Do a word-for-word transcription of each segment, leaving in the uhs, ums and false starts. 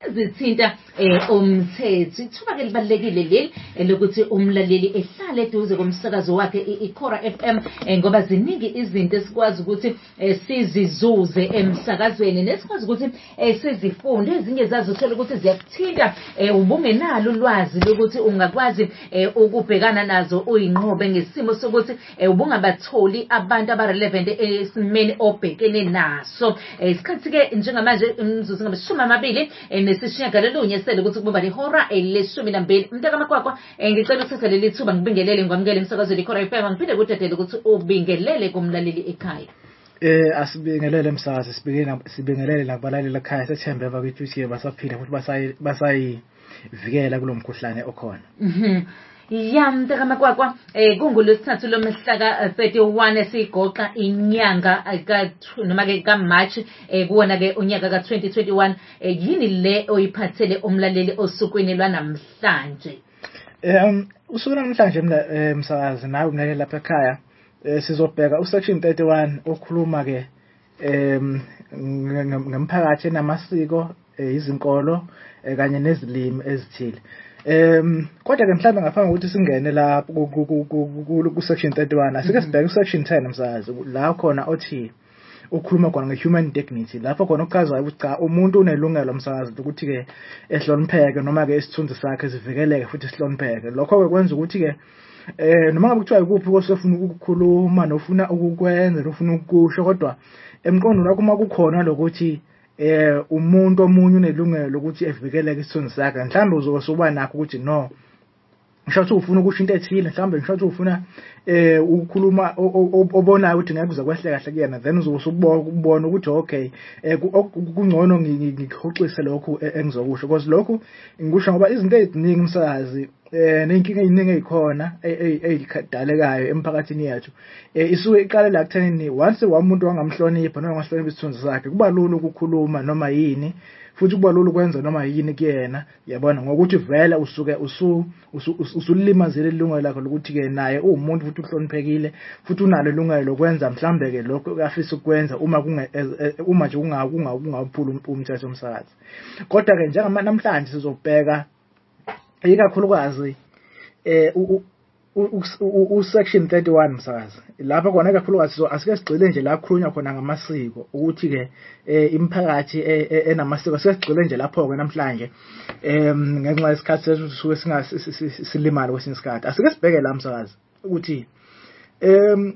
ezithinta eh umthetho. Ithuba ke libalekile leli lokuthi umlaleli ehlale eduze komsakazo wakhe iKhora F M ngoba ziningi izinto esikwazi ukuthi sizizuze emsakazweni nesikwazi ukuthi sizifunde ezinye zazo uthola ukuthi ziyakuthinta ubungenalo ulwazi lokuthi ungakwazi ukubhekana nazo uyinqobe ngesimo sokuthi ubungabatholi abantu abarelevant esimeni obhekene naso. Isikhathi ke njengamanje imzuzu ngabashumi amabili nesishiyagalolunye sele ukuthi kuba lihora eleshumi nambili. Mntaka Makwakwa ngicela ukuthatha leli thuba ngibingelele ngwamukele emsakazweni iKhora F M ngiphinde kudedele ukuthi ubingelele kumlaleli ekhaya. Eh asibingelele emsakazi sibingelele sibingelele nakubalaleli ekhaya sethembe bakithi ukuthi basaphila futhi basayi basayivikela kulomkhuhlane okhona. Mhm. Ya Mntaka Makwakwa eh kungolwesithathu lomhlaka thirty-one esigoqa inyanga ka noma ke ka March eh kuwona ke unyaka ka twenty twenty-one yini le oyiphathele umlaleli osukwini lwanamhlanje? Um usuku namhlanje msakazi nawe umlaleli lapha ekhaya sizobheka usection thirty-one okhuluma ke em ngomphakathi namasiko izinkolo kanye nezilimi ezithile. Um kodwa ke mhlawumbe ngaphambi kokuthi singene la ku section thirty-one asike sibheke u section ten msakazi la khona othi ukhuluma khona nge-human dignity lapho khona ukuchazwa ukuthi cha umuntu unelungelo msakazi ukuthi ke ehlonipheke noma ke isithunzi sakhe sivikeleke futhi sihlonipheke. Lokho ke kwenza ukuthi ke eh noma ngabe kuthiwa ikuphi osefuna ukukhuluma nofuna ukukwenza nofuna ukusho kodwa emqondo lakho uma kukhona lokuthi eh umuntu omunye unelungelo lokuthi evikeleke isithunzi sakhe mhlawumbe uzokuba nakho ukuthi no ngisho ukuthi ufuna ukusho into ethile mhlawumbe ngisho ukuthi ufuna eh ukukhuluma obonayo ukuthi ngeke uze kwehle kahle kuyena then uzobona ukuthi okay kungcono ngikuxoxise lokho engizokusho because lokho ngikusho ngoba izinto eziningi umsakazi eh nenkinga eziningi ezikhona ezikadalekayo emphakathini yethu isuke iqalela ekuthenini once umuntu wangamhlonipha noma ngahlonipha isithunzi sakhe kuba lula ukukhuluma noma yini futhi kuba lula ukwenza noma yini kuyena yabona ngokuthi vele usuke usu usulimazele ilungelo lakho lokuthi ke naye umuntu futhi uhloniphekile futhi unalo ilungelo lokwenza mhlambe ke lokho afisa ukwenza uma kunga uma nje kungaphula umthetho omsakazi. Kodwa ke njengoba namhlanje sizobheka ikakhulukazi eh u section thirty-one msakazi lapha kona ikakhulukazi so asike sigcile nje la khulunywa khona ngamasiko ukuthi ke imiphakathi enamasiko asike sigcile nje lapho ke namhlanje em ngenxa yesikhathi sesisuke singasilimala kwesinye isikhathi asike sibheke la msakazi ukuthi em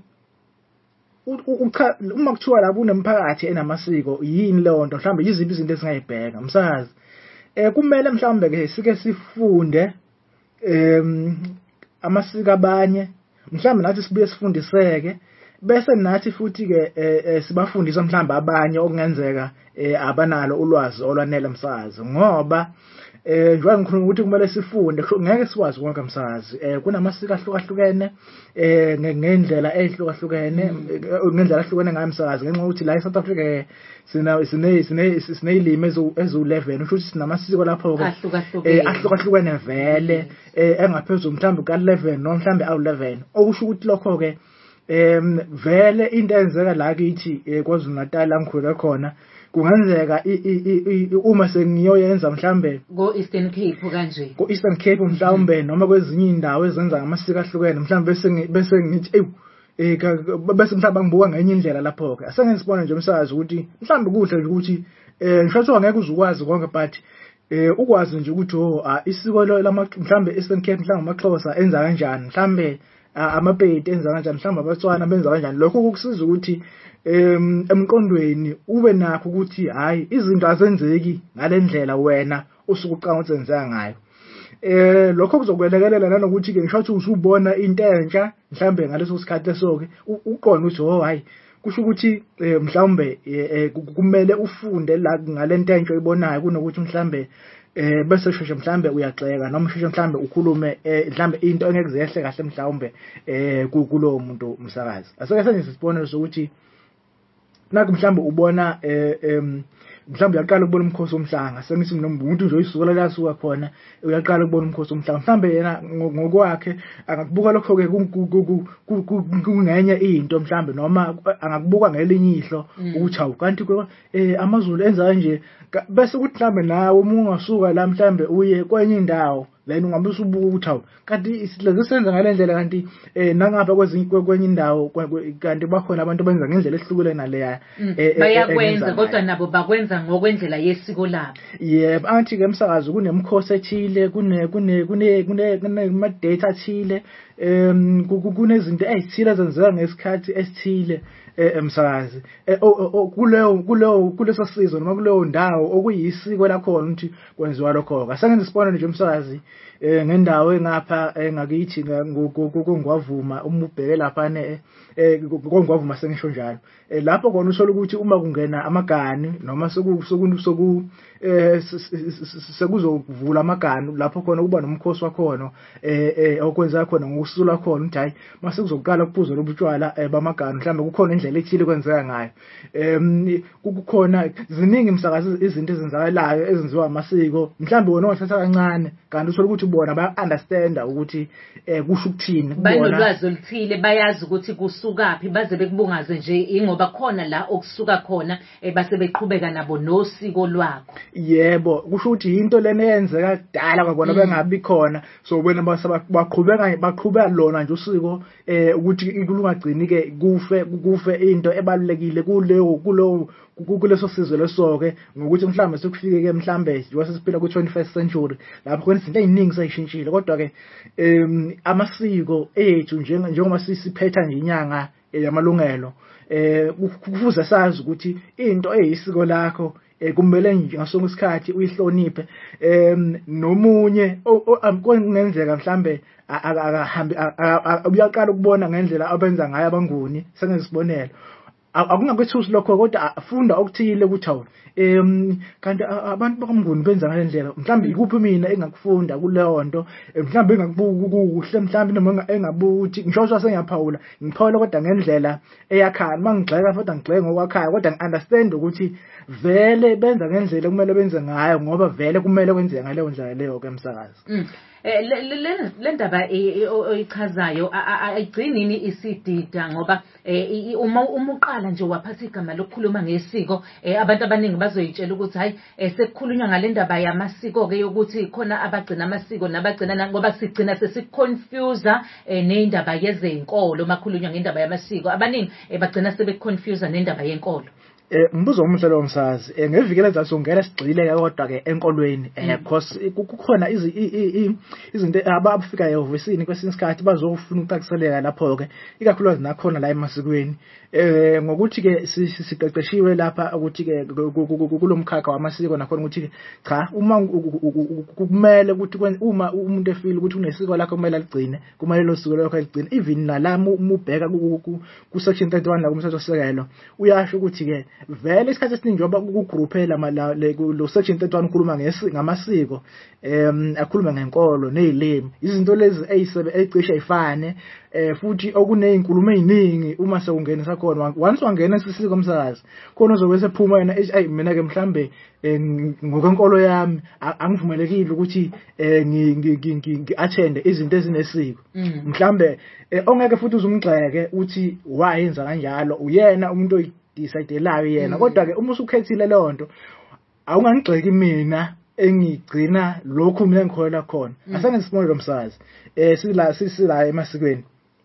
uma kuthiwa la kunemphakathi enamasiko yini leyo nto mhlawumbe yiziphi izinto esingayibheka msakazi eh kumele mhlawumbe ke sike sifunde em amasiko abanye mhlawumbe nathi sibuye sifundiseke bese nathi futhi ke sibafundisa mhlawumbe abanye okungenzeka abanalo ulwazi olwanele msakazi ngoba eh njengoba ngikhuluma ukuthi kumele sifunde ngeke sikwazi konke msakazi eh kunamasiko ahlukahlukene eh ngendlela ehlukahlukene ngendlela ahlukene ngayo msakazi ngenxa ukuthi la eSouth Africa sina sine sine sinezilimi ezu eleven usho ukuthi sinamasiko lapho ke ahlukahlukene vele engaphezulu mhlawumbe ka eleven noma mhlawumbe awu eleven okusho ukuthi lokho ke em vele into enzeka la kithi kwaZulu Natal la ngikhuleka khona kungenzeka uma sengiyoyenza mhlambe go Eastern Cape kanje go Eastern Cape mhlawumbe noma kwezinye indawo ezenza ngamasiko ahlukene mhlawumbe bese bese ngithi eh bese mhlawumbe ngibuka ngenye indlela lapho ke asengisibona nje umsakazi ukuthi mhlawumbe kuhle nje ukuthi eh ngisho ngeke uzukwazi konke but eh ukwazi nje ukuthi oh isiko lama mhlawumbe Eastern Cape mhlawumbe amaXhosa enza kanjani mhlawumbe amapedi enza kanjani mhlawumbe abaTswana benza kanjani lokho kukusiza ukuthi em emqondweni ube nakho ukuthi hayi izinto azenzeki ngalendlela wena usuke uqanga uzenza ngayo eh lokho kuzokwelekelela nanokuthi ke ngisho ukuthi usubona into entsha mhlambe ngaleso sikhathi lesoke uqonda ukuthi oh hayi kusho ukuthi mhlambe kumele ufunde la ngalento entsha oyibonayo kunokuthi mhlambe eh bese sheshe mhlambe uyaxeka noma sheshe mhlambe ukhulume mhlambe into engeke zehle kahle mhlambe eh kulowo muntu umsakazi aseke senze isibonelo sokuthi naku mhlambe ubona em mhlawumbe uyaqala ukubona umkhosi womhlanga sengithi mina umuntu nje uyisuka la suka khona uyaqala ukubona umkhosi womhlanga mhlawumbe yena ngokwakhe angakubuka lokho ke kungenye into mhlawumbe noma angakubuka ngelinye ihlo ukuthi hawu kanti eh amaZulu enza kanje bese kuthi mhlawumbe nawe uma ungasuka la mhlawumbe uye kwenye indawo la ungabe usubuka ukuthi hawu kanti isidlaze senza ngalendlela kanti eh nangapha kwezinye kwenye indawo kanti bakhona abantu benza ngendlela ehlukile naleya bayakwenza kodwa nabo bakwenza ngokwendlela yesiko labo. Yebo anti ke msakazo kunemkhosi ethile kune kune kune kune ma date athile em kunezinto ezithile ezenzeka ngesikhathi esithile emsakazi kuleyo kuleyo kuleso sizwe noma kuleyo ndawo okuyisiko lakhona ukuthi kwenziwa lokho asengenza isibonelo nje umsakazi ngendawo engapha engakithi ngokungwavuma uma ubheke lapha ne ngokungwavuma sengisho njalo lapho kona usola ukuthi uma kungena amagani noma soku soku sekuzovula amagani lapho khona kuba nomkhosi wakhona eh okwenza khona ngokusula khona ukuthi hayi mase kuzoqala ukuphuza lobutshwala bamagani mhlawumbe kukhona indlela ethile kwenzeka ngayo em kukhona ziningi imsakazi izinto ezenzakalayo ezenziwa amasiko mhlawumbe wona ongathatha kancane kanti usola ukuthi bona baya understand ukuthi kusho ukuthini banolwazi oluthile bayazi ukuthi kusukapi baze bekubungaze nje ingoba khona la okusuka khona base beqhubeka nabo nosiko lwakho. Yebo kusho ukuthi into lena eyenzeka kudala kwabona bengabi khona so wena baqhubeka baqhubeka lona nje usiko ukuthi kulungagcini ke kufe kufe into ebalulekile kuleyo kulo kuleso sizwe lesoke ngokuthi mhlambe sekufike ke mhlambe njengoba sesiphila ku twenty-first century lapho kwenza izinto eziningi seyishintshile kodwa ke amasiko ethu njengoba sisiphetha nje inyanga yamalungelo eh kufuze sazi ukuthi into eyisiko lakho kumele nje ngasonke isikhathi uyihloniphe em nomunye kungenzeka mhlambe akahambi uyaqala ukubona ngendlela abenza ngayo abanguni sengizibonela akungakethusi lokho kodwa afunda okuthile ukuthi hawu em kanti abantu bakamnguni benza ngalendlela mhlambe ikuphi mina engakufunda kuleyo nto mhlambe engakubuka kuhle mhlambe noma engabuthi ngisho sengiyaphawula ngiphawula kodwa ngendlela eyakhaya mangigxeka futhi ngigxeke ngokwakhaya kodwa ngiunderstand ukuthi vele benza ngendlela kumele benze ngayo ngoba vele kumele kwenzeke ngaleyo ndlela leyo ke emsakazi. Le ndaba oyichazayo ayigcinini isidida ngoba uma umuqala nje waphatha igama lokukhuluma ngesiko abantu abaningi bazoyitshela ukuthi hayi sekukhulunywa ngale ndaba yamasiko ke yokuthi khona abagcina amasiko nabagcina ngoba sigcina sesiconfuse neindaba yezenkolo makhulunywa ngendaba yamasiko abaningi bagcina sebeconfuse nendaba yenkolo. Eh mbuzo omuhle lo msazi ngevikele zasongela sigcile kodwa ke enkolweni eh because kukhona izinto abafika ehhovisi kwesinye isikhathi bazofuna ukucaciseleka lapho ke ikakhulukazi nakhona la emasikweni eh ngokuthi ke siqeqeshiwe lapha ukuthi ke kulomkhakha wamasiko nakhona ukuthi ke cha uma kumele ukuthi uma umuntu efile ukuthi unesiko lakho kumele aligcine kumele lo siko lakho aligcine even nalama umubheka ku section thirty-one la kumthetho sisekelo uyasho ukuthi ke vele isikhathi esiningi njengoba kugroupela lo section thirty-one ukhuluma ngamasiko em akhuluma ngenkolo nezilimi izinto lezi eyisebe ecishe ayifane eh futhi okunezinkulumo eziningi uma sekungena sakhona once wangena sisiko umsakazi khona uzokwenza ephuma yena hey mina ke mhlambe ngokwenkolo yami angivumelekile ukuthi ngi attend izinto ezinesiko mhlambe ongeke futhi uzumgxeke uthi wayenza kanjalo uyena umuntu decide-layo yena kodwa ke uma usukhethile leyo nto awungangigxeki mina engigcina lokhu mina ngikholela khona asange sibone lo msazi eh sila sisila emasikweni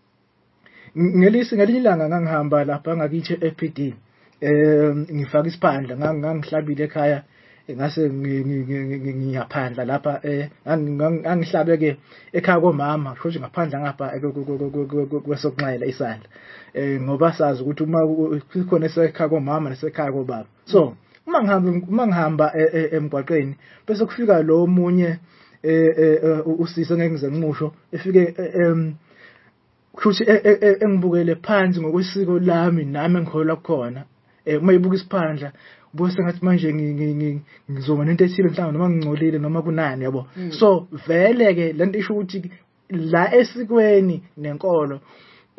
ngelisi ngelinye ilanga ngangihamba lapha ngakithi e-P D eh ngifaka isiphandla ngangihlabile ekhaya ngase ngiyaphandla lapha eh ngangihlabe ke ekhaya komama futhi ngaphandla ngapha kwesokunxele isandla eh ngoba sazi ukuthi uma kukhona esekhaya komama nesekhaya kobaba so uma ngihamba uma ngihamba emgwaqeni bese kufika lo munye eh usise ngeke ngize ngimusho efike em futhi engibukele phansi ngokwesiko lami nami ngikhola khona eh uma ibuka isiphandla bose ngathi manje ngizoba nento ethile mhlawumbe noma ngingcolile noma kunani yabo so vele ke lento isho ukuthi la esikweni nenkolo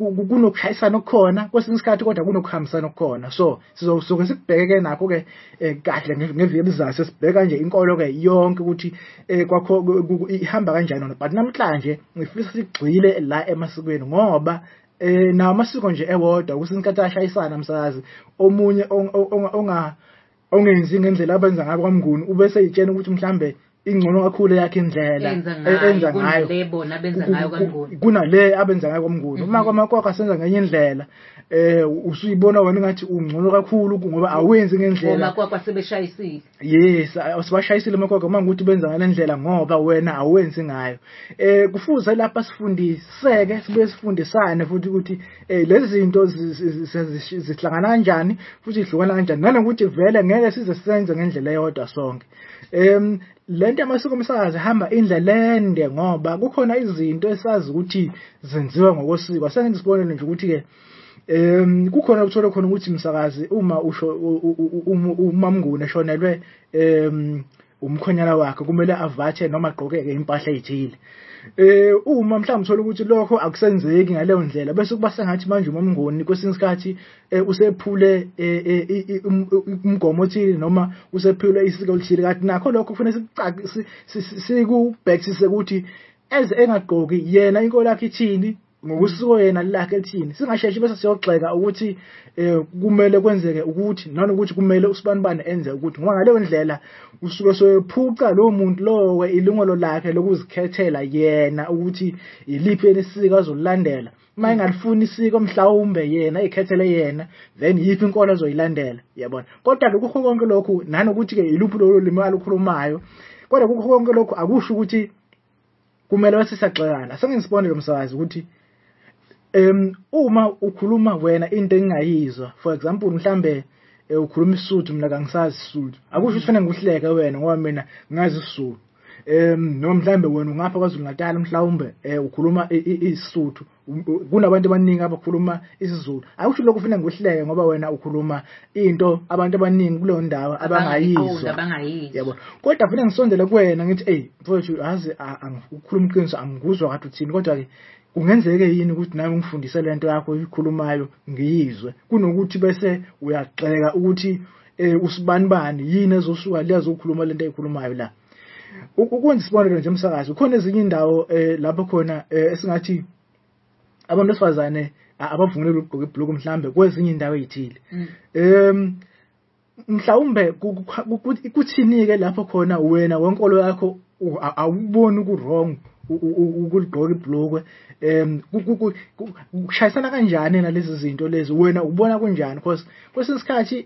kunokushayisana okukhona kwesinye isikhathi kodwa kunokuhambisana okukhona. So sizosuke sikubheke nakho ke kahle ngeviki elizayo sesibheka nje inkolo ke yonke ukuthi kwakho ihamba kanjani. But namhlanje ngifisa sigxile la emasikweni ngoba eh na amasiko nje ewodwa kwesinye isikhathi ashayisana msakazi omunye onga ongenzi ngendlela abenza ngayo kwaMnguni ubese yitshena ukuthi mhlambe ingcono kakhulu yakhe indlela enza ngayo lebona benza ngayo kwaMnguni kunale abenza ngayo kwaMnguni. Uma kwamakwakho asenza ngenye indlela eh usuyibona wena ngathi ungcono kakhulu ngoba awenzi ngendlela amakwakho asebeshayisile. Yes, asibashayisile amakwakho manje ukuthi benza ngale ndlela ngoba wena awenzi ngayo. Eh kufuze lapha sifundiseke sibe sifundisane futhi ukuthi eh lezi zinto zihlangana kanjani futhi ihlukana kanjani nanokuthi vele ngeke size sisenze ngendlela eyodwa sonke. Em lento amasiko omsakazi hamba indlela ende ngoba kukhona izinto esazi ukuthi zenziwa ngokosiko. Asenge sibonele nje ukuthi ke em kukhona ukuthola khona ukuthi umsakazi uma usho uMamnguni eshonelwe em umkhonyana wakhe kumele avathe noma agqoke impahla ezithile. Eh uma mhlawumbe uthola ukuthi lokho akusenzeki ngaleyo ndlela bese kuba sengathi manje uMamnguni kwesinye isikhathi usephule umgomo othile noma usephule isiko lithile kanti nakho lokho kufanele sicacise sikubhekisise ukuthi eze engagqoki yena inkolo yakhe ithini ngokusiko yena lakhe lithini. Singasheshi bese siyogxeka ukuthi kumele kwenzeke ukuthi nanokuthi kumele usibanibane enze ukuthi ngoba ngaleyo ndlela usuke soyephuca lo muntu lowe ilungelo lakhe lokuzikhethela yena ukuthi iliphi elisiko azolilandela. Uma engalifuni isiko mhlawumbe yena ekhethele yena then yipi inkolo azoyilandela yabona. Kodwa lokho konke lokhu nanokuthi ke iluphi lo limi alukhulumayo kodwa lokho konke lokhu akusho ukuthi kumele bese siyagxekana. Sengisibonile umsakazi ukuthi em uma ukhuluma wena into engingayizwa for example mhlambe ukhuluma iSuthu mina kangisazi iSuthu akusho ukuthi fanele ngihleke wena ngoba mina ngazi iSuthu. Em noma mhlambe wena ungapha kwaZulu Natal mhlawumbe ukhuluma iSuthu kunabantu abaningi abakhuluma isiZulu akusho lokho fanele ngihleke ngoba wena ukhuluma into abantu abaningi kuleyo ndawo abangayizwa yabo. Kodwa fanele ngisondele kuwena ngithi hey mfowethu yazi ukhuluma iqiniso angikuzwa kathi uthini kodwa ke kungenzeke yini ukuthi nawe ngifundise lento yakho oyikhulumayo ngiyizwe kunokuthi bese uyagxeka ukuthi usibanibani yini ezosuka lezo ukukhuluma lento eyikhulumayo la. Ukwenza isibonelo nje umsakazi ukhona ezinye indawo lapho khona esingathi abantu besifazane abavunule ukugqoka ibhuluku mhlambe kwezinye indawo ezithile. Em mhlawumbe kuthini ke lapho khona wena wenkolo yakho awuboni ukurong ukuligqoka ibhuluku em kushayisana kanjani nalezi zinto lezi wena ubona kanjani because kwesinye isikhathi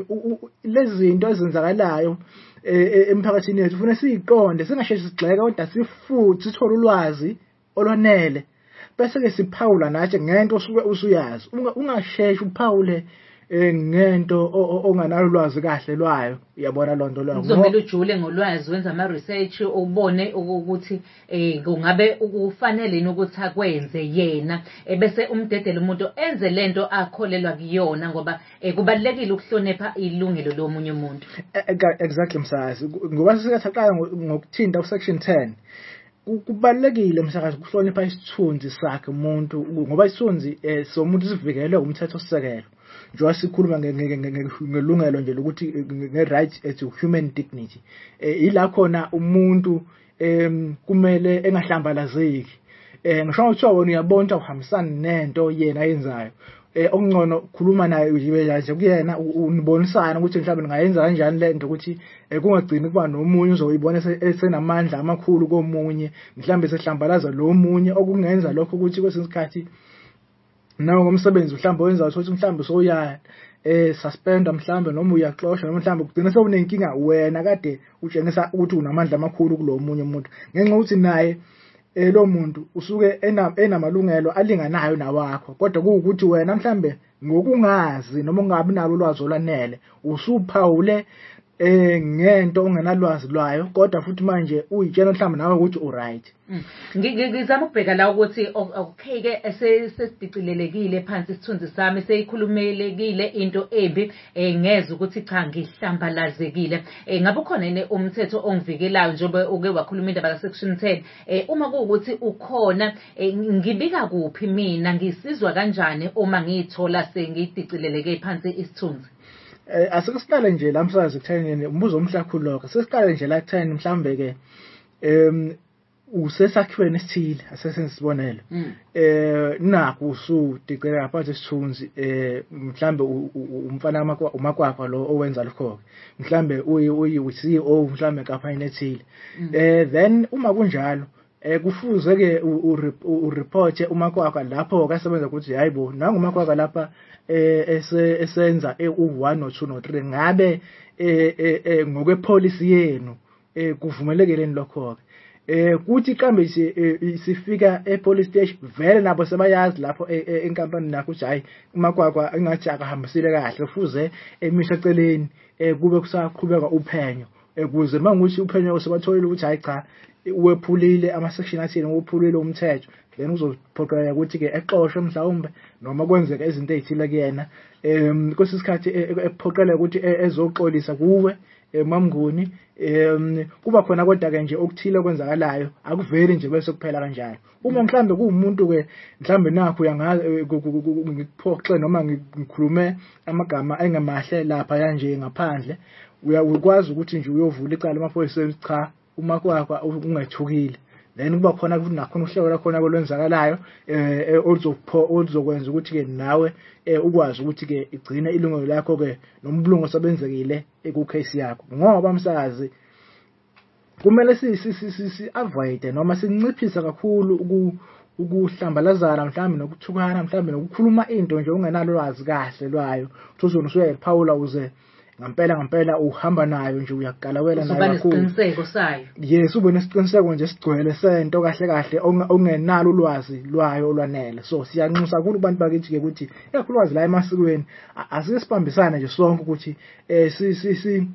lezi zinto ezenzakalayo emphakathini yethu ufuna siyiqonde singasheshi sigxeka kodwa sifuthi sithola ulwazi olwanele bese ke siphawula nathi ngento osuke usuyazi ungasheshi uphawule ngento onganalo ulwazi kahle lwayo uyabona lonto lwayo uzomela ujule ngolwazi wenza ama research ubone ukuthi eh kungabe ukufanele ukuthi akwenze yena bese umdedela umuntu enze lento akholelwa kuyona ngoba kubalekile ukuhlonipha ilungelo lomunye umuntu. Exactly msazi ngoba sikathaqala ngokuthinta ku section ten kubalekile msakazi ukuhlonipha isithunzi sakhe umuntu ngoba isithunzi somuntu sivikelwe umthetho sisekelo njengoba sikhuluma ngelungelo nje lokuthi nge-right to human dignity ila khona umuntu kumele engahlambalazeki ngisho ukuthi wena uyabona uhambisana nento yena ayenzayo okungcono khuluma naye nje kuyena unibonisana ukuthi mhlawumbe ngayenza kanjani lento ukuthi kungagcini kuba nomunye uzoyibona esenamandla amakhulu komunye mhlawumbe sehlambalaza lo munye okungenza lokho ukuthi kwesinye isikhathi nawo ngomsebenzi mhlawumbe wenza ukuthi mhlawumbe soya eh suspenda mhlawumbe noma uyaxoshwa noma mhlawumbe kugcina sewunenkinga wena kade utshengisa ukuthi unamandla amakhulu kulomunye umuntu ngenxa ukuthi naye lo muntu usuke enamalungelo alinganayo nawakho kodwa kuukuthi wena mhlambe ngokungazi noma ungabi nalo ulwazi olanele usuphawule eh ngento ongenalwazi lwayo kodwa futhi manje uyitshela mhlawumbe nawe ukuthi u right. Ngizama ukubheka la ukuthi okay ke esesidicilelekile phansi isithunzi sami seyikhulumelekile into embi ngeze ukuthi cha ngihlambalazekile. Ngabe ukhona yini umthetho ongivikelayo njengoba uke wakhuluma indaba la section ten uma kuwukuthi ukhona ngibika kuphi mina ngisizwa kanjani uma ngithola sengidicileleke phansi isithunzi? Eh asikusiqale nje la msakazi kutheni umbuzo omhlakhulu lokho sesiqale nje la kutheni mhlambe ke em usesakhiweni esithile asesenzibonela eh naku usudicela phansi isithunzi eh mhlambe umfana umakwakwa lo owenza lokho mhlambe uyi uyi C E O mhlambe kampani ethile eh then uma kunjalo eh kufuze ke u report umakwakwa lapho kasebenza ukuthi hayibo nangumakwakwa lapha eh esenza u one no two no three ngabe eh ngokwe policy yenu eh kuvumelekeni lokho eh kuthi kambe sifika e police station vele nabo sebayazi lapho enkampani nakho ukuthi hayi umakwakwa engathi akahambisile kahle fuze emisha eceleni kube kusaqhubeka uphenyo ukuze mangukuthi uphenyo sebatholile ukuthi hayi cha wephulile ama section athini wephulile umthetho then uzophoqeleka ukuthi ke eqoshwe mhlawumbe noma kwenzeka izinto ezithile kuyena em kwesisikhathi ephoqeleka ukuthi ezoxolisa kuwe emamnguni em kuba khona kodwa ke nje okuthile okwenzakalayo akuveli nje bese kuphela kanjalo uma mhlambe kuumuntu ke mhlambe nakho uyangiphoxe noma ngikhulume amagama engemahle lapha kanje ngaphandle uyakwazi ukuthi nje uyovula icala emaphoyiseni cha uma kwakho ungethukile then kuba khona ukuthi nakhona uhlelo lakhona kolwenzakalayo eh ozopho ozokwenza ukuthi ke nawe ukwazi ukuthi ke igcine ilungelo lakho ke nombulungu osebenzekile eku case yakho ngoba msakazi kumele si si avoid noma sinciphisa kakhulu ukuhlambalazana mhlawumbe nokuthukana mhlawumbe nokukhuluma into nje ungenalo lwazi kahle lwayo uzona usuyayiphawula uze ngampela ngampela uhamba nayo nje uyagalawela nayo kakhulu isiqiniseko sayo yes ube nesiqiniseko nje sigcwele sento kahle kahle ongenalo ulwazi lwayo olwanele so siyanxusa kakhulu kubantu bakithi ke ukuthi ikakhulukazi la emasikweni asisibambisana nje sonke ukuthi eh si si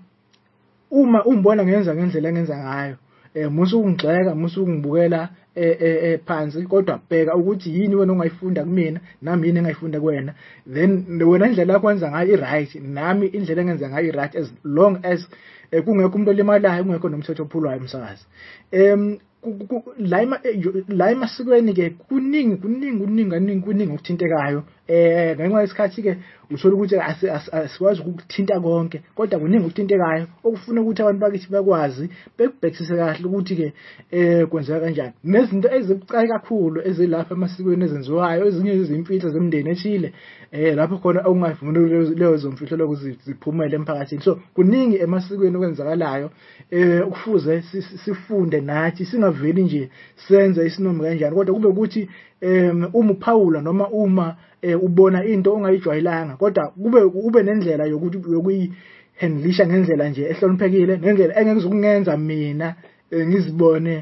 uma umbona ngenza ngendlela engenza ngayo eh musu ungixeka musu ungibukela eh phansi kodwa bheka ukuthi yini wena ongayifunda kumina nami yini engayifunda kuwena then wena indlela yakho yenza ngayo i-right nami indlela engenza ngayo i-right as long as kungekho umuntu olimalayo kungekho nomthetho ophulwayo umsakazi em la la emasikweni ke kuningi kuningi kuningi kuningi kuningi okuthintekayo eh ngenxa yesikhathi ke uthola ukuthi asikwazi ukuthinta konke kodwa kuningi okuthintekayo okufuna ukuthi abantu bakithi bakwazi bekubhekisise kahle ukuthi ke eh kwenzeka kanjani nezinto ezibucayi kakhulu ezilapha emasikweni ezenziwayo ezinye izimfihlo zemndeni ethile eh lapho khona ungayivumeli lezo zomfihlo lokuziphumela emphakathini so kuningi emasikweni okwenzakalayo eh ukufuze sifunde nathi singaveli nje senze isinomo kanjani kodwa kube ukuthi um uma uPaula noma uma ubona into ongayijwayelanga kodwa kube ube nendlela yokuthi yokuyihandlisha ngendlela nje ehloniphekile ngendlela engekuzokungenza mina ngizibone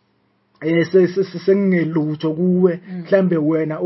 eh sengingelutho kuwe mhlambe wena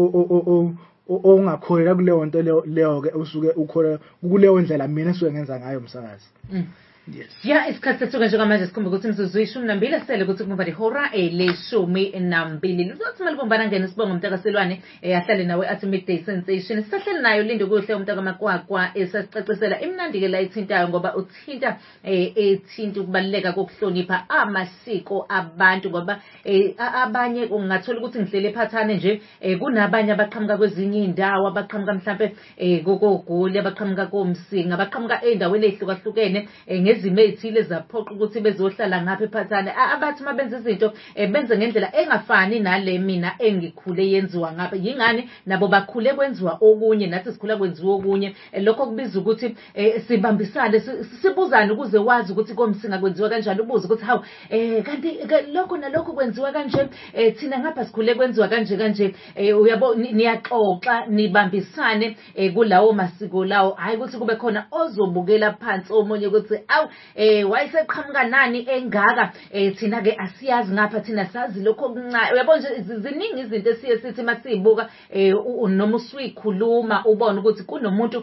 ongakholela kuleyo nto leyo ke usuke ukholela kuleyo ndlela mina esuke ngenza ngayo umsakazi. Yes. Ya isikhathi sethu nje manje sikhumbuka ukuthi imzuzu ishumi nambili sele ukuthi kumba ihora eleshumi nambili luzothi malibumbana ngene sibonga umntakaselwane ahlale nawe athi midday sensation sisahleli nayo Lindo kuhle umntaka makwakwa esasicacisela imnandi ke la ithintayo ngoba uthinta ethinta ukubaleka kokuhlonipha amasiko abantu ngoba abanye ungathola ukuthi ngihlele phathane nje kunabanye abaqhamuka kwezinye indawo abaqhamuka mhlambe kokogoli abaqhamuka komsinga abaqhamuka endaweni ezihlukahlukene izimo ezithile zaphoqa ukuthi bezohlala ngapha ephathane abathi mabenza izinto benze ngendlela engafani nale mina engikhule yenziwa ngapha yingani nabo bakhule kwenziwa okunye nathi sikhula kwenziwa okunye lokho kubiza ukuthi sibambisane sibuzane ukuze wazi ukuthi komsinga kwenziwa kanjani ubuze ukuthi hawu kanti lokho nalokho kwenziwa kanje thina ngapha sikhule kwenziwa kanje kanje uyabo niyaxoxa nibambisane kulawo masiko lawo hayi ukuthi kube khona ozobukela phansi omunye ukuthi hawu eh wayeseqhamuka nani engaka eh thina ke asiyazi ngapha thina sazi lokho okuncane uyabona nje ziningi izinto esiye sithi masizibuka eh noma usuyikhuluma ubone ukuthi kunomuntu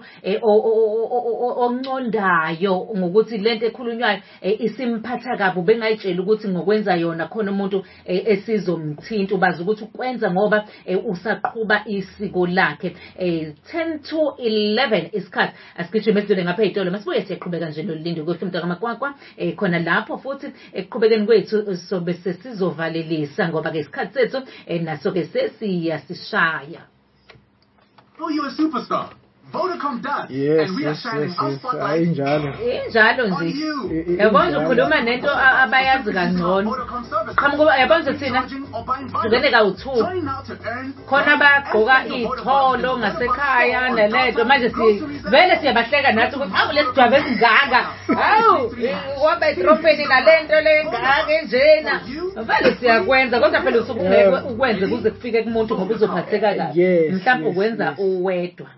oncondayo ngokuthi lento ekhulunywayo isimphatha kabi bengayitshela ukuthi ngokwenza yona khona umuntu esizomthinta ubazi ukuthi ukwenza ngoba usaqhuba isiko lakhe ten to eleven isikhathi asigijime sidlule ngapha ey'tolo masibuye siyaqhubeka nje nolindi kwehlumta kamakwakwa khona lapho futhi ekuqhubekeni kwethu sobe sesizovalelisa ngoba ke isikhathi sethu naso ke sesiya sishaya. Oh, you're a superstar. Vodacom does. Yes, and we are yes, shining yes, our yes. spotlight injalo on nje you. yabona ukhuluma nento abayazi kangcono qhamuka yabona thina singene kawu-two khona abagqoka iy'tholo ngasekhaya nalento manje vele siyabahleka nathi ukuthi hawu lesidwabe esingaka hawu waba edrobheni nalento lengaka enjena vele siyakwenza kodwa phela usuke ungeke ukwenze kuze kufike kumuntu ngoba uzophatheka kabi mhlawumbe ukwenza uwedwa.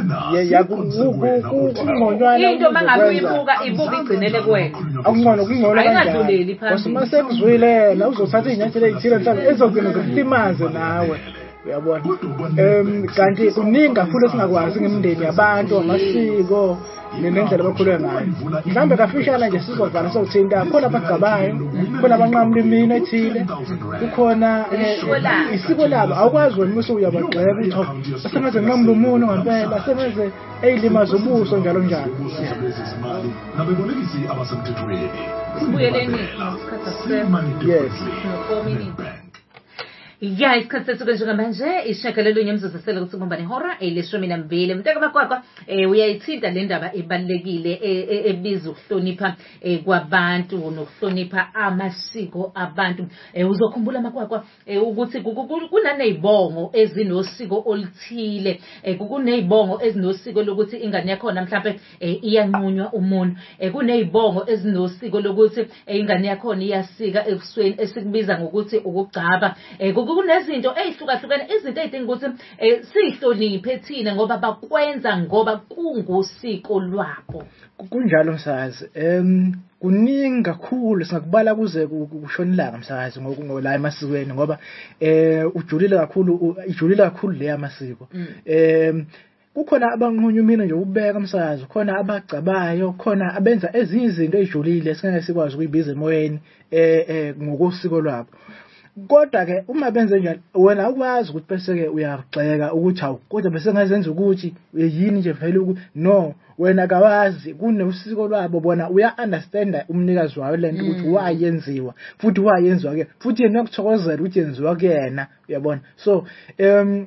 into mangabuyibuka ibuka igcinele kuwena akungcono kungcono ayingadluleli phambili uma sekuzwile la uzothatha iy'nyathelo ey'thile mhlawumbe ezogcina zikulimaze nawe uyabona um kanti kuningi kakhulu esingakwazi ngemindeni yabantu amasiko nendlela abakhulwe ngayo mhlawumbe kafishana nje sizovala sowuthinta khona abagabayo khona abanqamula imini ethile kukhona isiko labo awukwazi wena uma uyabagxeka ukuthi asebenze nqamula umuntu ngampela asebenze ey'limaza ubuso njalo njalo. Sibuyeleni isikhathi asisekho. Yes. no-four minutes. Ya isikhathi sethu njengamanje ishakalelunye emzuzisele ukuthi kumbane ihora elishumi nambili mntaka makwakwa uyayithinta le ndaba ebalulekile ebiza ukuhlonipha kwabantu nokuhlonipha amasiko abantu uzokhumbula makwakwa ukuthi kunanezibongo ezinosiko oluthile kunezibongo ezinosiko lokuthi ingane yakho mhlawumbe iyanqunywa umuntu kunezibongo ezinosiko lokuthi ingane yakho iyasika ebusweni esikubiza ngokuthi ukugcaba kunezinto ezihlukahlukene izinto ezidinga ukuthi sihloniphe thina ngoba bakwenza ngoba kungusiko lwabo. Kunjalo msazi em kuningi kakhulu singakubala kuze kushona ilanga msazi ngola emasikweni ngoba eh ujulile kakhulu ijulile kakhulu le amasiko. Em kukhona abanqunyu mina nje ubeka msazi khona abagcabayo khona abenza ezinye izinto ezijulile singeke sikwazi ukuyibiza emoyeni eh ngokosiko lwabo. Kodwa ke uma benze njalo wena ukwazi ukuthi bese ke uyagxeka ukuthi hawu kodwa bese ngazenza ukuthi yini nje vele ukuthi no wena kawazi kunosiko lwabo bona uya understand umnikazi wayo lento ukuthi wayenziwa futhi wayenziwa ke futhi yena ukuthokozela ukuthi yenziwa kuyena uyabona so em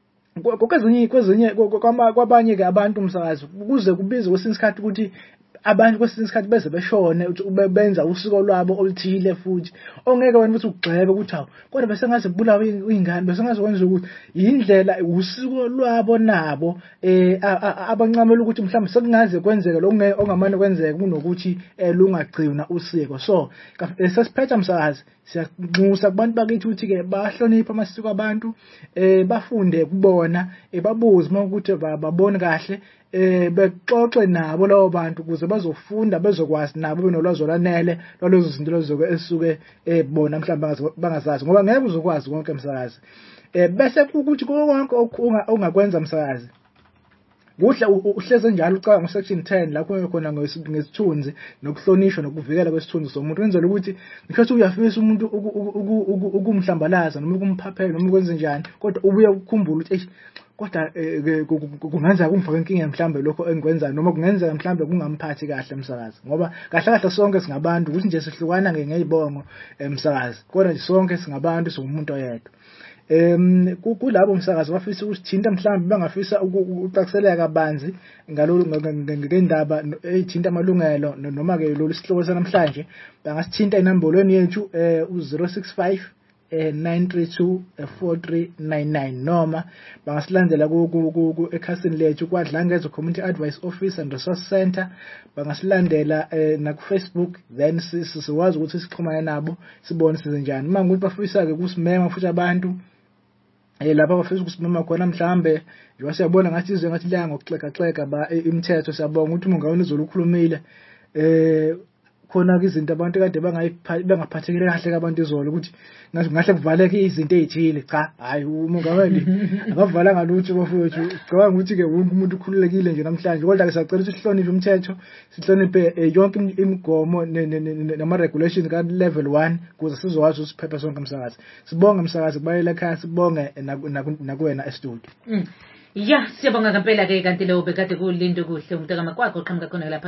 kwezinye kwezinye kwabanye ke abantu umsakazi kuze kubize kwesinye isikhathi ukuthi abantu kwesinye isikhathi beze beshone benza usiko lwabo oluthile futhi ongeke wena ukuthi ugxebe ukuthi hawo kodwa bese ngaze bulawa ingane bese ngaze kwenza ukuthi indlela usiko lwabo nabo eh abancamela ukuthi mhlawumbe sekungaze kwenzeke lo ongamane kwenzeke kunokuthi lungagcina usiko so sesiphetha msakazi siyanxusa kubantu bakithi ukuthi ke bahloniphe amasiko abantu eh bafunde kubona babuze ukuthi babone kahle eh bexoxe nabo labo bantu ukuze bazofunda bezokwazi nabo benolwazi olwanele lwalezo zinto lezo esuke ebona mhlawumbe bangazazi ngoba ngeke uzokwazi konke msakazi eh bese ukuthi konke ongakwenza msakazi kuhle uhleze njalo ucabanga ngo section ten lapho khona ngesithunzi nokuhlonishwa nokuvikela kwesithunzi somuntu wenzela ukuthi ngisho ukuthi uyafisa umuntu ukumhlambalaza noma ukumphaphela noma ukwenze njani kodwa ubuye ukukhumbula ukuthi kodwa kungenza kumfaka inkinga mhlambe lokho engikwenza noma kungenzeka mhlambe kungamphathi kahle msakazi ngoba kahle kahle sonke singabantu ukuthi nje sihlukana ngeyibongo emsakazi kodwa nje sonke singabantu singumuntu oyedwa. Em kulabo msakazi bafisa ukuthinta mhlambe bangafisa ukuxakuseleka banzi ngalolu ngendaba ethinta amalungelo noma ke lolu sihloko sanamhlanje bangasithinta inombolweni yethu u zero six five nine three two four three nine nine noma bangasilandela ku ekhasini lethu kwaDlangezo Community Advice Office and Resource Center bangasilandela na ku Facebook then siwazi ukuthi sixhumane nabo sibone sizenjani manje ukuthi bafisa ke kusimema futhi abantu eh lapha bafisa ukusimema khona mhlambe nje wasiyabona ngathi izwe ngathi la ngokuxeka xeka ba imithetho siyabonga ukuthi mungawona izolo ukhulumile eh khona ke izinto abantu kade bangaphathekile kahle kabantu izolo ukuthi ngahle kuvaleke izinto ezithile cha hayi umongameli akavala ngalutho bafowethu ngicabanga ukuthi ke wonke umuntu ukhululekile nje namhlanje kodwa ke siyacela ukuthi sihloniphe umthetho sihloniphe yonke imigomo nama regulations ka level one ukuze sizokwazi ukusiphepha sonke umsakazi sibonga umsakazi kubayela ekhaya sibonge nakuwena e-studio. Ya siyabonga ngempela ke kanti lo bekade kulindo kuhle umuntu akamakwakho qhamuka khona lapha